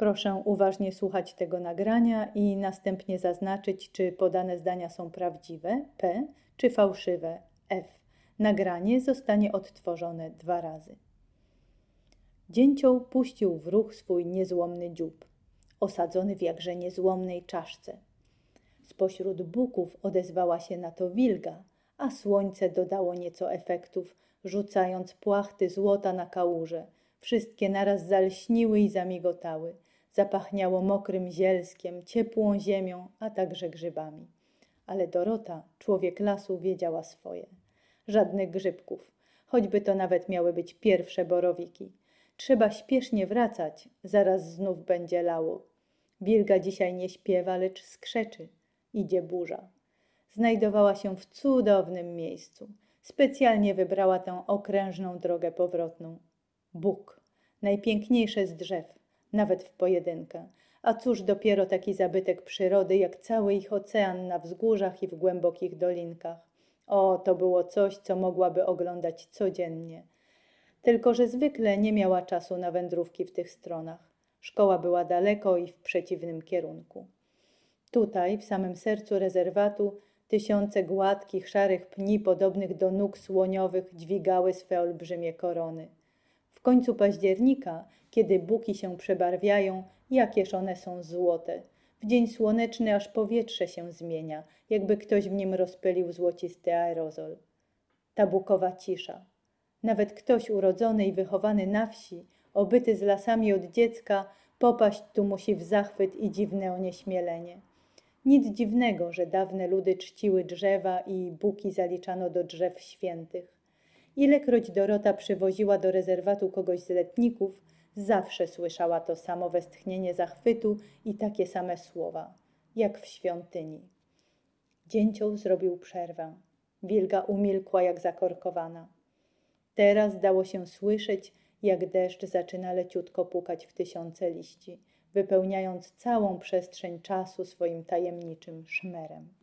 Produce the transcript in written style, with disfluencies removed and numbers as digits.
Proszę uważnie słuchać tego nagrania i następnie zaznaczyć, czy podane zdania są prawdziwe, P, czy fałszywe, F. Nagranie zostanie odtworzone 2 razy. Dzięcioł puścił w ruch swój niezłomny dziób, osadzony w jakże niezłomnej czaszce. Spośród buków odezwała się na to wilga, a słońce dodało nieco efektów, rzucając płachty złota na kałuże. Wszystkie naraz zalśniły i zamigotały. Zapachniało mokrym zielskiem, ciepłą ziemią, a także grzybami. Ale Dorota, człowiek lasu, wiedziała swoje. Żadnych grzybków, choćby to nawet miały być pierwsze borowiki. Trzeba śpiesznie wracać, zaraz znów będzie lało. Wilga dzisiaj nie śpiewa, lecz skrzeczy. Idzie burza. Znajdowała się w cudownym miejscu. Specjalnie wybrała tę okrężną drogę powrotną. Bóg, najpiękniejsze z drzew, nawet w pojedynkę. A cóż dopiero taki zabytek przyrody, jak cały ich ocean na wzgórzach i w głębokich dolinkach. O, to było coś, co mogłaby oglądać codziennie. Tylko że zwykle nie miała czasu na wędrówki w tych stronach. Szkoła była daleko i w przeciwnym kierunku. Tutaj, w samym sercu rezerwatu, tysiące gładkich, szarych pni podobnych do nóg słoniowych dźwigały swe olbrzymie korony. W końcu października, kiedy buki się przebarwiają, jakież one są złote. W dzień słoneczny aż powietrze się zmienia, jakby ktoś w nim rozpylił złocisty aerozol. Ta bukowa cisza. Nawet ktoś urodzony i wychowany na wsi, obyty z lasami od dziecka, popaść tu musi w zachwyt i dziwne onieśmielenie. Nic dziwnego, że dawne ludy czciły drzewa i buki zaliczano do drzew świętych. Ilekroć Dorota przywoziła do rezerwatu kogoś z letników, zawsze słyszała to samo westchnienie zachwytu i takie same słowa, jak w świątyni. Dzięcioł zrobił przerwę. Wilga umilkła jak zakorkowana. Teraz dało się słyszeć, jak deszcz zaczyna leciutko pukać w tysiące liści, wypełniając całą przestrzeń czasu swoim tajemniczym szmerem.